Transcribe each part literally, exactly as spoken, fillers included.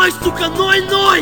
Ной, сука, ной, ной!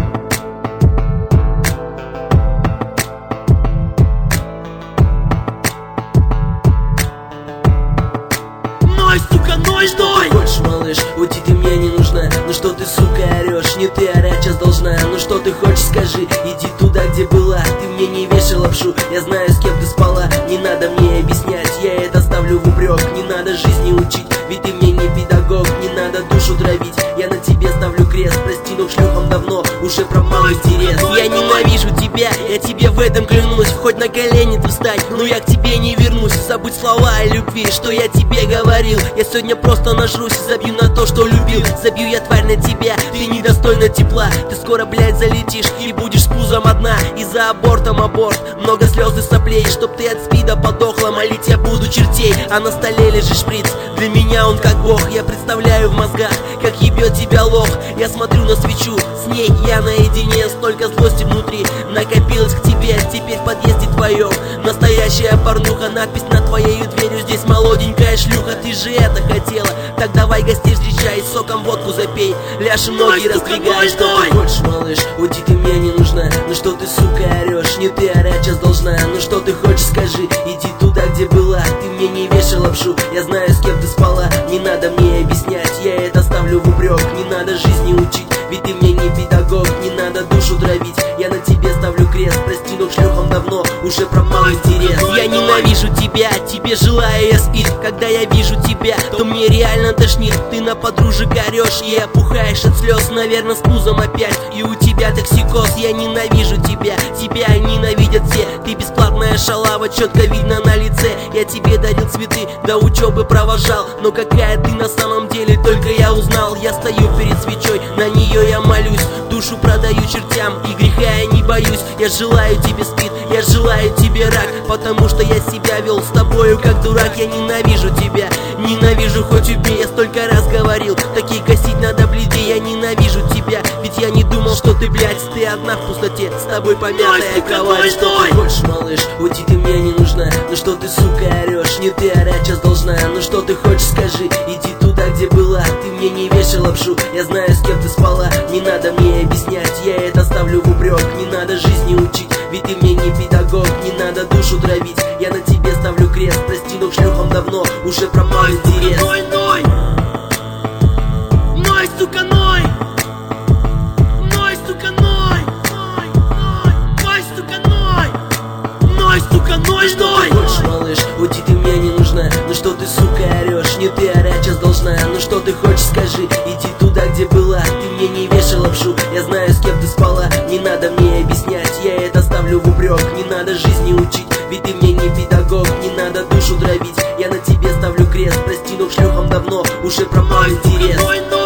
Ной, сука, ной, Что ной! ты хочешь, малыш? Уйти ты мне не нужна. Ну что ты, сука, орешь? Не ты орать сейчас должна. Ну что ты хочешь, скажи. Иди туда, где была. Ты мне не вешай лапшу. Я знаю, с кем ты спала. Не надо мне объяснять, я это ставлю в упрек. Не надо жизни учить, ведь ты мне не педагог. Не надо душу травить, я на тебе ставлю крест. Прости, но к шлюхам давно уже пропал интерес. Я ненавижу тебя, я тебе в этом клянусь. Хоть на колени ты встань, но я к тебе не вернусь. Забудь слова о любви, что я тебе говорил. Я сегодня просто нажрусь, забью на то, что любил. Забью я, тварь, на тебя, ты недостойна тепла. Ты скоро, блядь, залетишь и будешь с пузом одна. И за абортом аборт, много слез и соплей. Чтоб ты от спида подохла, молить я буду чертей. А на столе лежит шприц, для меня он как бог. Я представляю в мозгах, как ебет тебя лох. Я смотрю на свечу, с ней я наедине. Столько злости внутри накопилось к тебе. Теперь в подъезде твоем настоящая порнуха. Надпись над твоей дверью, здесь молоденькая шлюха. Ты же это хотела, так давай гостей встречай. Соком водку запей, ляжь ноги раздвигай. Что ты хочешь, малыш? Уйти ты мне не нужна. Ну что ты, сука, орешь? Не ты орать сейчас должна. Ну что ты хочешь, скажи. Иди туда, где была. Ты мне не вешай лапшу. Я знаю, с кем ты спала. Не надо мне объяснять, я это ставлю в упрек. Не надо жизни учить, ведь ты мне не педагог. Не надо душу травить, я на тебе ставлю крест. Прости, но к шлюхам давно уже пропал интерес. Я ненавижу тебя, тебе желаю я спит. Когда я вижу тебя, то мне реально тошнит. Ты на подружек орешь и опухаешь от слез. Наверное, с пузом опять, и у тебя токсикоз. Я ненавижу тебя, тебя ненавидят все. Ты бесплатная шалава, четко видно на лице. Я тебе дарил цветы, до учебы провожал. Но какая ты на самом деле, только я узнал. Я стою перед свечой, на нее я молюсь. Душу продаю чертям, и греха я не боюсь. Я желаю тебе спид, я желаю тебе рак. Потому что я себя вел с тобою как дурак. Я ненавижу тебя, ненавижу, хоть убей. Я столько раз говорил, такие косить надо бледей. Я ненавижу тебя, ведь я не думал, что ты, блядь, ты одна в пустоте, с тобой помятая коварь. Что ты хочешь, малыш? Уйти ты мне не нужна. Ну что ты, сука, орешь? Не ты орать сейчас должна. Ну что ты хочешь, скажи. Иди туда, где была. Ты мне не вешай лапшу. Я знаю, с кем ты спала. Не надо мне объяснять, я это ставлю в упрек. Не надо жизни учить, ведь ты мне не педагог. Не надо душу травить, я на тебе ставлю крест. Прости, но к шлюхам давно уже пропал интерес. Ной, ной! Ной, сука, ной! Ной, сука, ной! Ной, ной! Ной, сука, ной! Ной, сука, ной, Что ной! ты хочешь, малыш? Уйти ты мне не нужна. Ну что ты, сука, орешь? Не ты орать сейчас должна. Ну что ты хочешь, скажи. Иди туда, где была. Ты мне не вешай лапшу. Я знаю, с кем ты спала. Не надо мне объяснять, я это ставлю в упрек. Не надо жизни учить, ведь ты мне не педагог. Не надо душу травить, я на тебе ставлю крест. Прости, но к шлюхам давно уже пропал интерес. Ной, ной!